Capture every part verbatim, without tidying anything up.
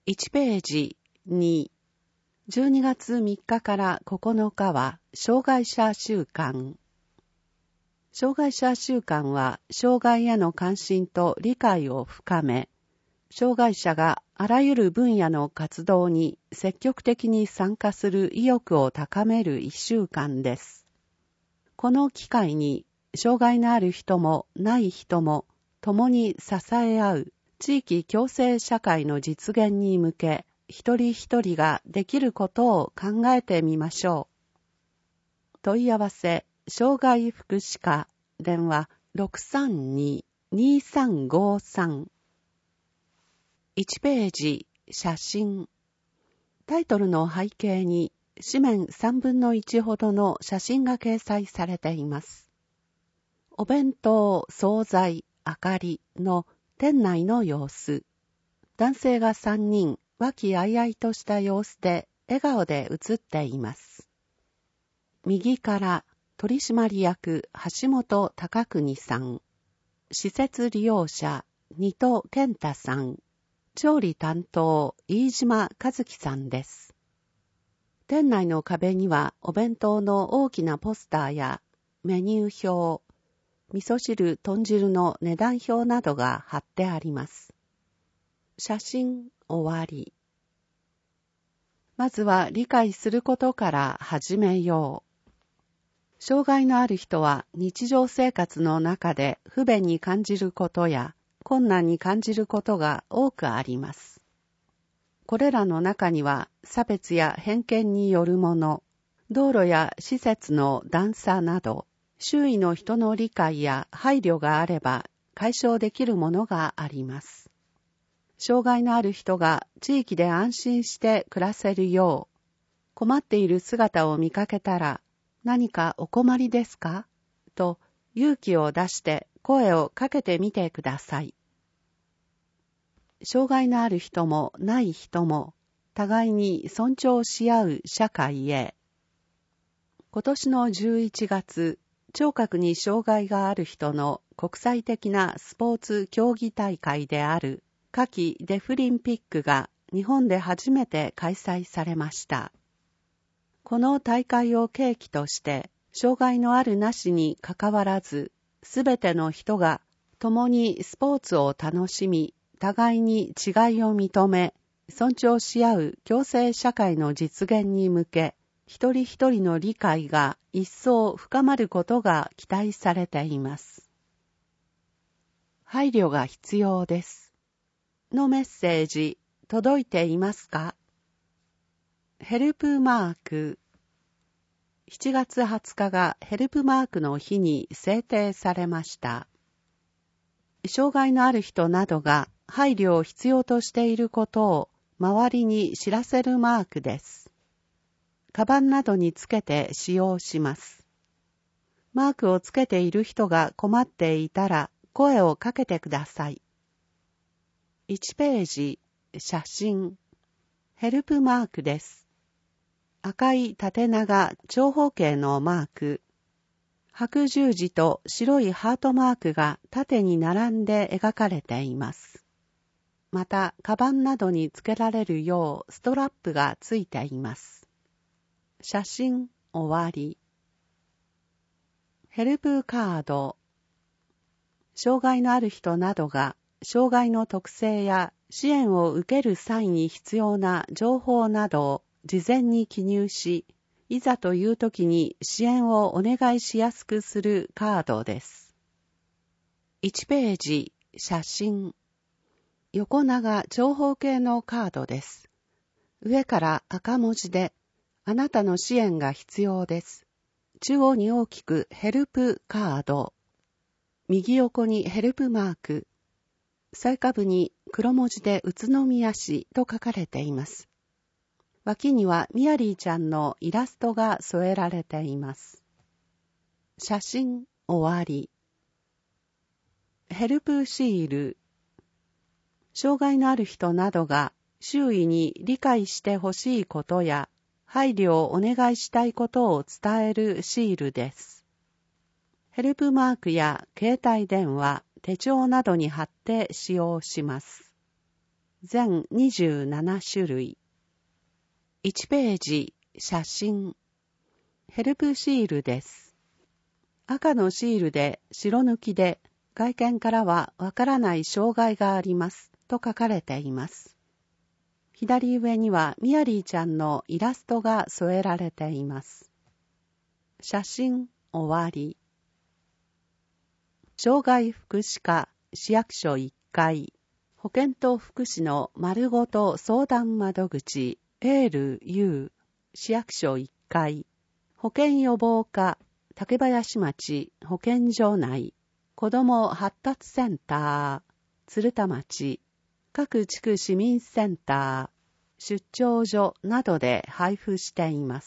いちページに、じゅうにがつみっかからここのかは障害者週間。障害者週間は障害への関心と理解を深め、障害者があらゆる分野の活動に積極的に参加する意欲を高めるいっしゅうかんです。この機会に障害のある人もない人も共に支え合う地域共生社会の実現に向け、一人一人ができることを考えてみましょう。問い合わせ、障害福祉課、電話 ろくさんに にさんごさん。いちページ、写真。タイトルの背景に紙面さんぶんのいちほどの写真が掲載されています。お弁当、惣菜、明かりの店内の様子。男性がさんにん、和気あいあいとした様子で笑顔で写っています。右から取締役橋本貴邦さん、施設利用者二戸健太さん、調理担当飯島和樹さんです。店内の壁にはお弁当の大きなポスターやメニュー表、味噌汁、豚汁の値段表などが貼ってあります。写真終わり。まずは理解することから始めよう。障害のある人は日常生活の中で不便に感じることや困難に感じることが多くあります。これらの中には差別や偏見によるもの、道路や施設の段差など、周囲の人の理解や配慮があれば解消できるものがあります。障害のある人が地域で安心して暮らせるよう、困っている姿を見かけたら、何かお困りですか？と勇気を出して声をかけてみてください。障害のある人もない人も互いに尊重し合う社会へ。今年のじゅういちがつ、聴覚に障害がある人の国際的なスポーツ競技大会である夏季デフリンピックが日本で初めて開催されました。この大会を契機として、障害のあるなしにかかわらず、すべての人が共にスポーツを楽しみ、互いに違いを認め、尊重し合う共生社会の実現に向け、一人一人の理解が一層深まることが期待されています。配慮が必要です。のメッセージ、届いていますか？ヘルプマーク。しちがつはつかがヘルプマークの日に制定されました。障害のある人などが配慮を必要としていることを周りに知らせるマークです。カバンなどにつけて使用します。マークをつけている人が困っていたら声をかけてください。いちページ、写真。ヘルプマークです。赤い縦長長方形のマーク。白十字と白いハートマークが縦に並んで描かれています。また、カバンなどにつけられるようストラップがついています。写真終わり。ヘルプカード。障害のある人などが障害の特性や支援を受ける際に必要な情報などを事前に記入し、いざという時に支援をお願いしやすくするカードです。いちページ、写真。横長長方形のカードです。上から赤文字で、あなたの支援が必要です。中央に大きくヘルプカード。右横にヘルプマーク。最下部に黒文字で宇都宮市と書かれています。脇にはミヤリーちゃんのイラストが添えられています。写真終わり。ヘルプシール。障害のある人などが周囲に理解してほしいことや配慮をお願いしたいことを伝えるシールです。ヘルプマークや携帯電話、手帳などに貼って使用します。 全にじゅうなな種類。いちページ、写真。ヘルプシールです。赤のシールで白抜きで、外見からはわからない障害がありますと書かれています。左上にはミヤリーちゃんのイラストが添えられています。写真終わり。障害福祉課市役所いっかい、保健と福祉の丸ごと相談窓口 エールユー 市役所いっかい、保健予防課竹林町保健所内、子ども発達センター鶴田町、各地区市民センター、出張所などで配布しています。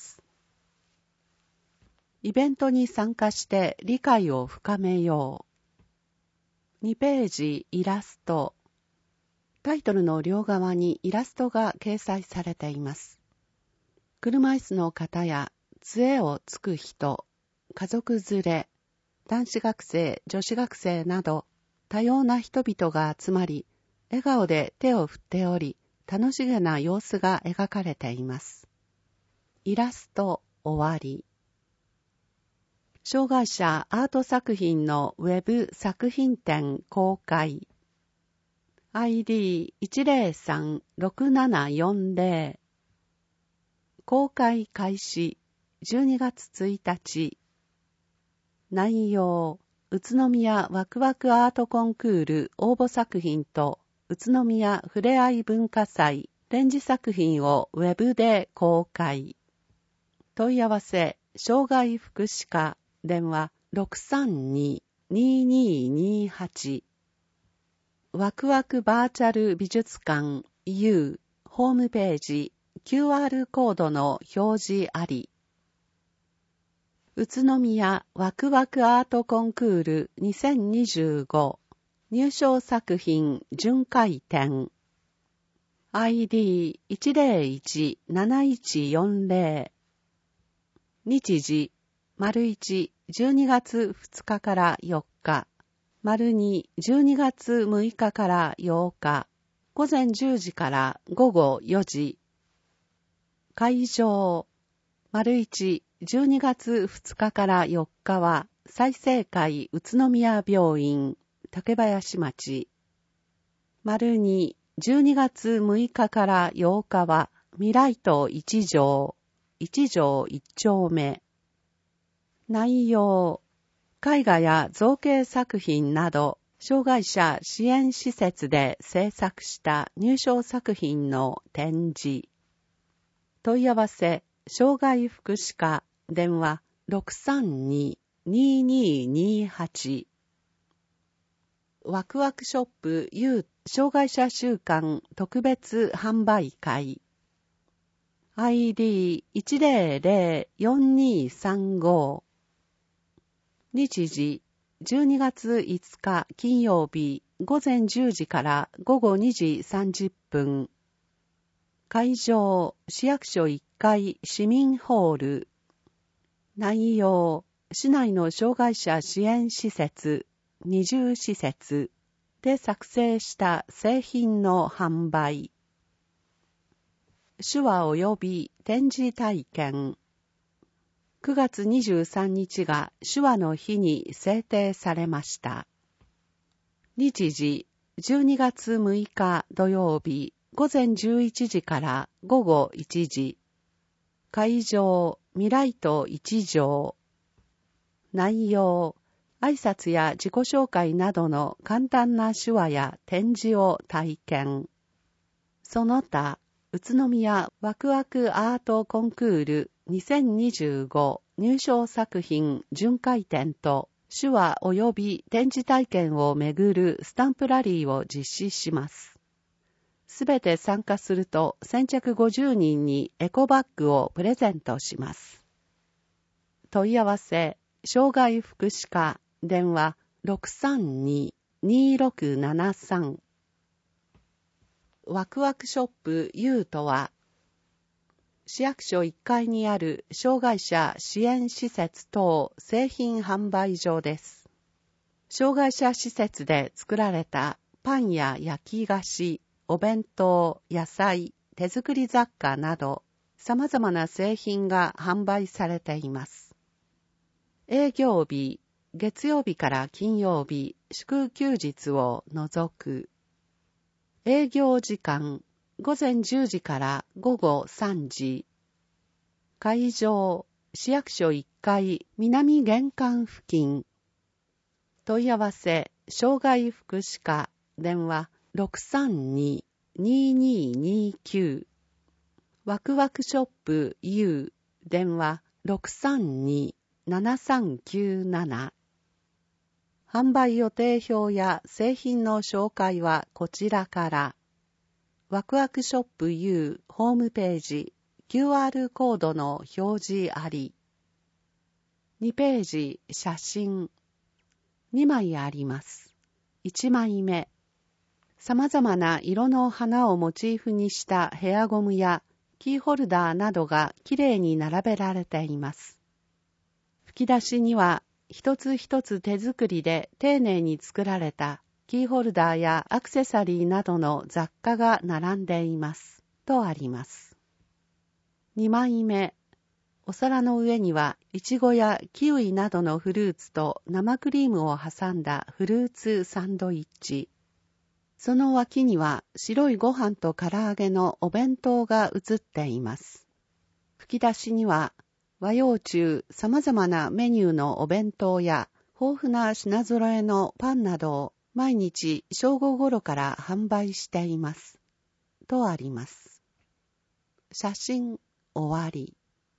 イベントに参加して理解を深めよう。にページイラスト。タイトルの両側にイラストが掲載されています。車椅子の方や杖をつく人、家族連れ、男子学生、女子学生など多様な人々が集まり、笑顔で手を振っており、楽しげな様子が描かれています。イラスト終わり。障害者アート作品のウェブ作品展公開。アイディーいちゼロさんろくななよんゼロ。公開開始じゅうにがつついたち。内容、宇都宮ワクワクアートコンクール応募作品と宇都宮ふれあい文化祭展示作品をウェブで公開。問い合わせ、障害福祉課、電話 ろくさんに にーにーにーはち。ワクワクバーチャル美術館 U ホームページ キューアール コードの表示あり。宇都宮ワクワクアートコンクールにせんにじゅうご入賞作品巡回展 アイディーいちゼロいちなないちよんゼロ。日時丸いちじゅうにがつふつかからよっか、丸にじゅうにがつむいかからようか、午前じゅうじから午後よじ。会場丸いちじゅうにがつふつかからよっかは済生会宇都宮病院竹林町。丸にじゅうにがつむいかからようかは未来島一条一条一丁目。内容、絵画や造形作品など障害者支援施設で制作した入賞作品の展示。問い合わせ、障害福祉課、電話 ろくさんに にーにーにーはち。ワクワクショップ U 障害者週間特別販売会。アイディーいちゼロゼロよんにーさんご。日時じゅうにがついつか金曜日午前じゅうじから午後にじさんじゅっぷん。会場市役所いっかい市民ホール。内容、市内の障害者支援施設にじゅう施設で作成した製品の販売。手話及び展示体験。くがつにじゅうさんにちが手話の日に制定されました。日時じゅうにがつむいか土曜日午前じゅういちじから午後いちじ。会場未来島一条。内容、挨拶や自己紹介などの簡単な手話や展示を体験。その他、宇都宮ワクワクアートコンクールにせんにじゅうご入賞作品巡回展と手話及び展示体験をめぐるスタンプラリーを実施します。すべて参加すると先着ごじゅうにんにエコバッグをプレゼントします。問い合わせ、障害福祉課、電話 ろくさんに にーろくななさん。ワクワクショップ U とは、市役所いっかいにある障害者支援施設等製品販売所です。障害者施設で作られたパンや焼き菓子、 お弁当、野菜、手作り雑貨など、様々な製品が販売されています。営業日、月曜日から金曜日、祝休日を除く。営業時間、午前じゅうじから午後さんじ。会場、市役所いっかい南玄関付近。問い合わせ、障害福祉課、電話 ろくさんに にーにーにーきゅう。ワクワクショップ U、電話 ろくさんに ななさんきゅうなな。販売予定表や製品の紹介はこちらから。ワクワクショップ U ホームページ、キューアール コードの表示あり。にページ、写真。にまいあります。いちまいめ。様々な色の花をモチーフにしたヘアゴムやキーホルダーなどがきれいに並べられています。吹き出しには一つ一つ手作りで丁寧に作られたキーホルダーやアクセサリーなどの雑貨が並んでいます。とあります。にまいめ。お皿の上にはイチゴやキウイなどのフルーツと生クリームを挟んだフルーツサンドイッチ。その脇には白いご飯と唐揚げのお弁当が写っています。吹き出しには和洋中様々なメニューのお弁当や豊富な品揃えのパンなどを毎日正午頃から販売しています。とあります。写真終わり。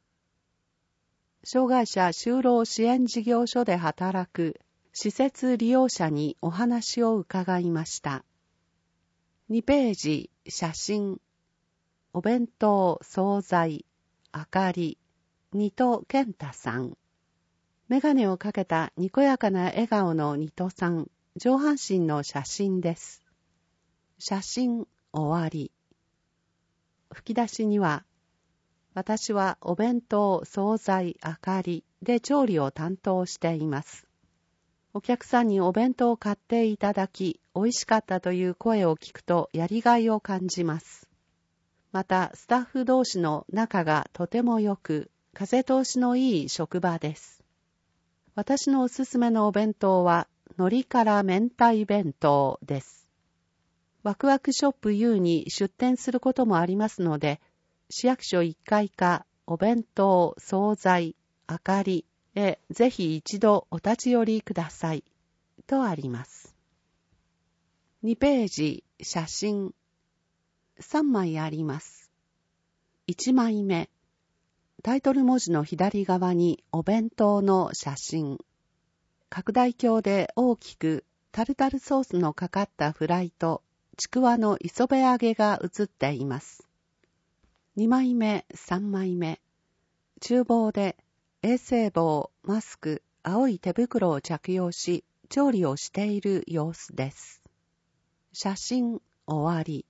障害者就労支援事業所で働く施設利用者にお話を伺いました。にページ、写真。お弁当、惣菜、あかり、ニト健太さん。メガネをかけたにこやかな笑顔のニトさん、上半身の写真です。写真、終わり。吹き出しには、私はお弁当、惣菜、あかりで調理を担当しています。お客さんにお弁当を買っていただき、美味しかったという声を聞くとやりがいを感じます。また、スタッフ同士の仲がとても良く、風通しのいい職場です。私のおすすめのお弁当は、海苔から明太弁当です。ワクワクショップ U に出店することもありますので、市役所いっかいかお弁当、惣菜、あかりへぜひ一度お立ち寄りください。とあります。にページ、写真。さんまいあります。いちまいめ。タイトル文字の左側にお弁当の写真。拡大鏡で大きくタルタルソースのかかったフライとちくわの磯辺揚げが写っています。にまいめ、さんまいめ。厨房で衛生帽、マスク、青い手袋を着用し、調理をしている様子です。写真終わり。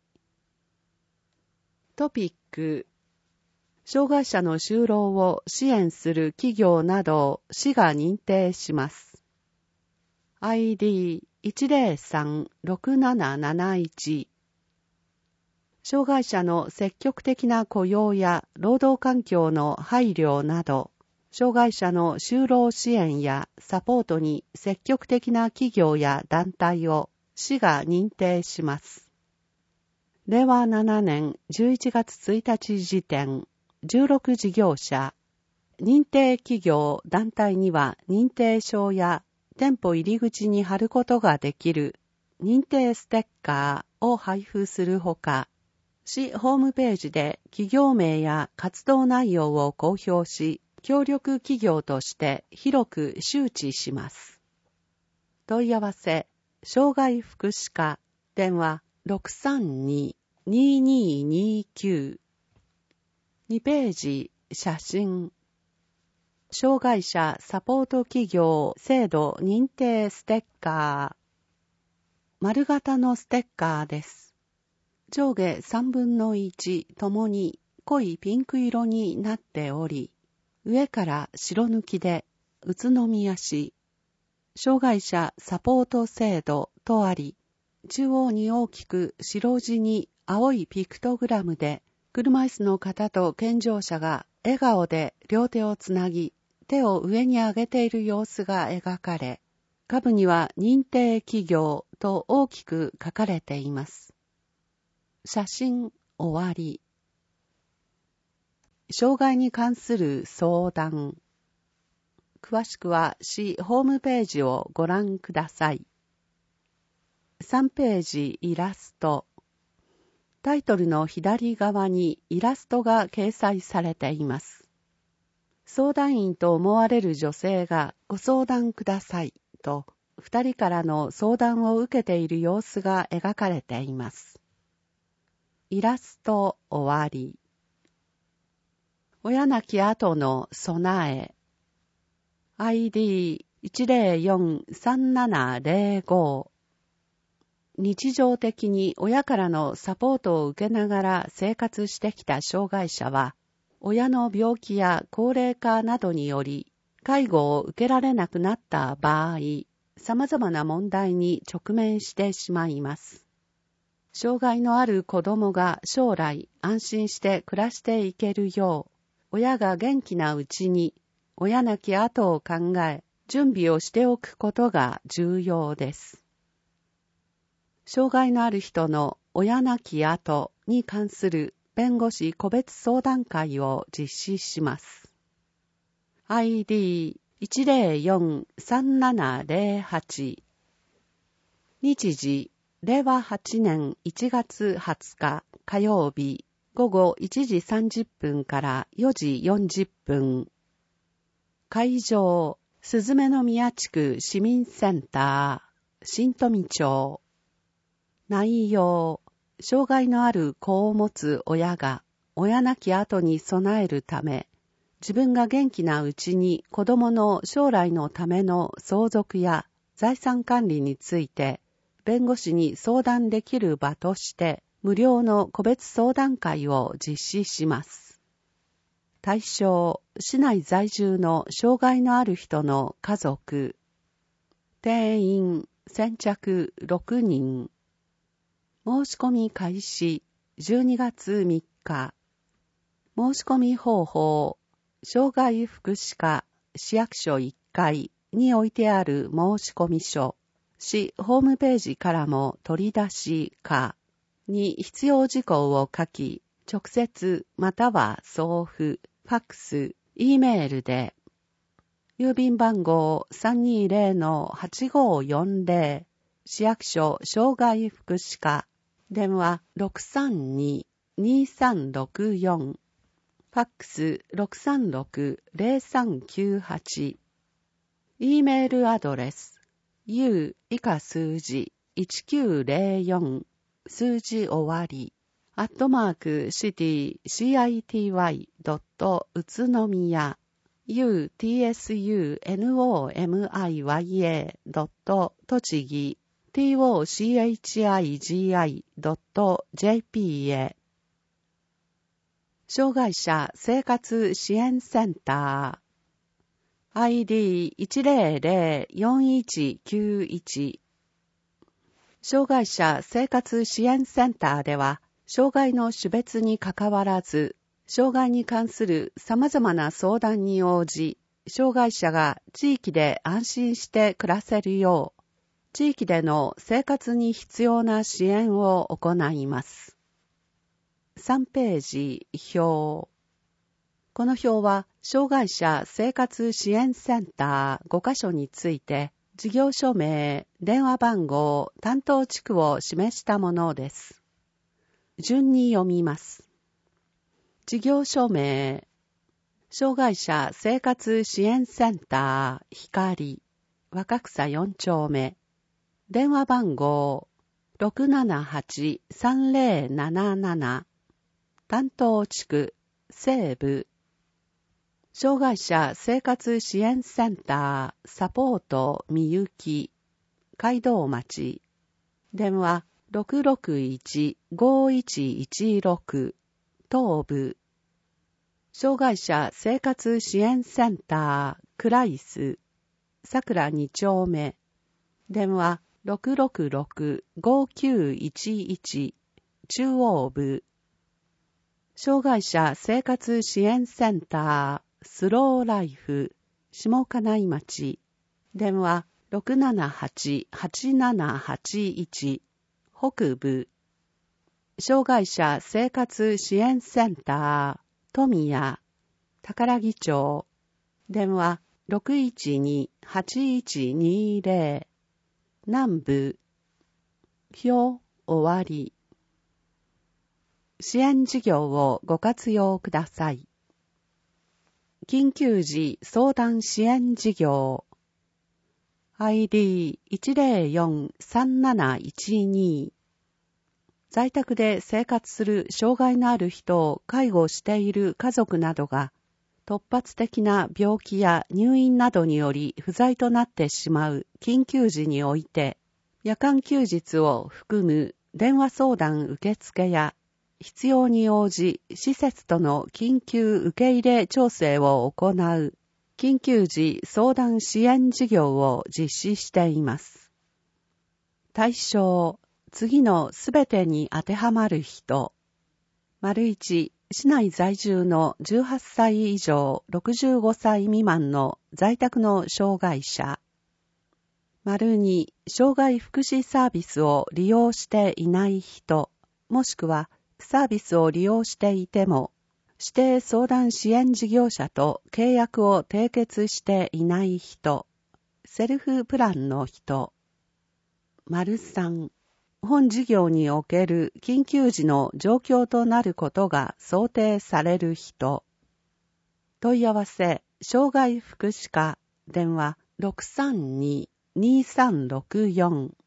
トピック。障害者の就労を支援する企業などを市が認定します。アイディーいちゼロさんろくなななないち。障害者の積極的な雇用や労働環境の配慮など、障害者の就労支援やサポートに積極的な企業や団体を市が認定します。れいわななねんじゅういちがつついたち時点、じゅうろく事業者、認定企業団体には認定証や店舗入り口に貼ることができる認定ステッカーを配布するほか、市ホームページで企業名や活動内容を公表し、協力企業として広く周知します。問い合わせ、障害福祉課、電話 ろくさんに にーにーにーきゅう。にページ、写真。障害者サポート企業制度認定ステッカー。丸型のステッカーです。上下さんぶんのいちともに濃いピンク色になっており、上から白抜きで宇都宮市障害者サポート制度とあり、 中央に大きく白地に青いピクトグラムで、車椅子の方と健常者が笑顔で両手をつなぎ、手を上に上げている様子が描かれ、下部には認定企業と大きく書かれています。写真終わり。障害に関する相談。詳しくは市ホームページをご覧ください。さんページイラスト。タイトルの左側にイラストが掲載されています。相談員と思われる女性がご相談くださいと二人からの相談を受けている様子が描かれています。イラスト終わり。親亡き後の備え。アイディーいちゼロよんさんななゼロご。日常的に親からのサポートを受けながら生活してきた障害者は、親の病気や高齢化などにより介護を受けられなくなった場合、様々な問題に直面してしまいます。障害のある子供が将来安心して暮らしていけるよう、親が元気なうちに親亡き後を考え、準備をしておくことが重要です。障害のある人の親亡き後に関する弁護士個別相談会を実施します。アイディーいちゼロよんさんななゼロはち。日時、れいわはちねんいちがつはつか火曜日、午後いちじさんじゅっぷんからよじよんじゅっぷん。会場、すずめの宮地区市民センター、新富町。内容、障害のある子を持つ親が親亡き後に備えるため、自分が元気なうちに子供の将来のための相続や財産管理について弁護士に相談できる場として無料の個別相談会を実施します。対象、市内在住の障害のある人の家族。定員、先着ろくにん。申し込み開始じゅうにがつみっか。申し込み方法、障害福祉課市役所いっかいに置いてある申し込み書、市ホームページからも取り出しかに必要事項を書き、直接または送付、ファックス、Eメールで、郵便番号 さんにゼロのはちごよんゼロ 市役所障害福祉課、電話 ろくさんに にさんろくよん、ファックス ろくさんろく ゼロさんきゅうはち、Eメールアドレス U 以下数字いちきゅうゼロよん数字終わりアットマークシティ シーアイティーワイ ドット宇都宮 ユーティーエスユーエヌオーエムアイワイエー ドット栃木 トチギ ドットジェーピー へ。障害者生活支援センター アイディーいちゼロゼロよんいちきゅういち。障害者生活支援センターでは、障害の種別にかかわらず、障害に関する様々な相談に応じ、障害者が地域で安心して暮らせるよう、地域での生活に必要な支援を行います。さんページ表。この表は、障害者生活支援センターごカ所について、事業所名、電話番号、担当地区を示したものです。順に読みます。事業所名、障害者生活支援センター光、若草よん丁目、電話番号 ろくななはちさんゼロなななな、担当地区西部、障害者生活支援センターサポートみゆき、街道町、電話 ろくろくいちごいちいちろく、東部、障害者生活支援センタークライス、桜に丁目、電話ろくろくろく ごきゅういちいち 中央部障害者生活支援センタースローライフ下金井町電話 ろくななはち はちななはちいち 北部障害者生活支援センター富谷宝木町電話 ろくいちに はちいちにゼロ 南部表終わり支援事業をご活用ください。緊急時相談支援事業 アイディーいちゼロよん さんなないちに 在宅で生活する障害のある人を介護している家族などが突発的な病気や入院などにより不在となってしまう緊急時において夜間休日を含む電話相談受付や必要に応じ施設との緊急受け入れ調整を行う緊急時相談支援事業を実施しています。対象、次のすべてに当てはまる人。丸一、市内在住のじゅうはっさい以上ろくじゅうごさい未満の在宅の障害者。丸二、障害福祉サービスを利用していない人、もしくはサービスを利用していても、指定相談支援事業者と契約を締結していない人、セルフプランの人。丸三、本事業における緊急時の状況となることが想定される人。問い合わせ、障害福祉課、電話 ろくさんに にさんろくよん。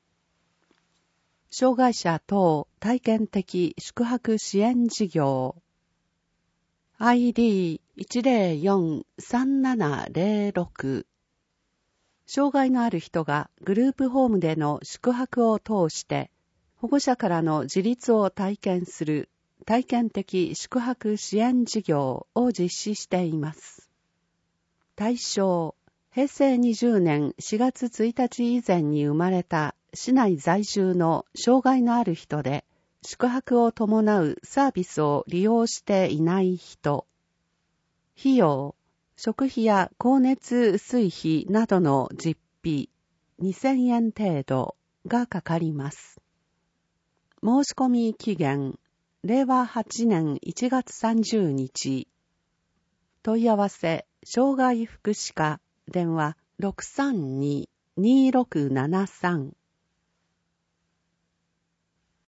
障害者等体験的宿泊支援事業 アイディーいちゼロよん さんななゼロろく 障害のある人がグループホームでの宿泊を通して保護者からの自立を体験する体験的宿泊支援事業を実施しています。対象、へいせいにじゅうねんしがつついたち以前に生まれた市内在住の障害のある人で宿泊を伴うサービスを利用していない人。費用、食費や光熱水費などの実費にせんえん程度がかかります。申し込み期限、れいわはちねんいちがつさんじゅうにち。問い合わせ、障害福祉課、電話 ろくさんに にろくななさん